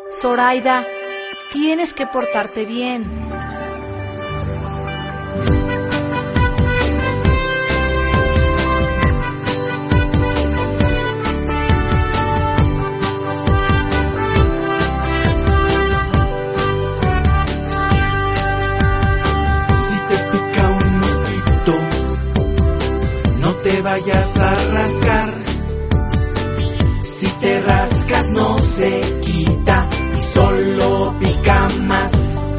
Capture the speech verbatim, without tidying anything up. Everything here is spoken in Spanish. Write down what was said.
Zoraida, tienes que portarte bien. Si te pica un mosquito, no te vayas a rascar. Si te rascas no se quita y solo pica más.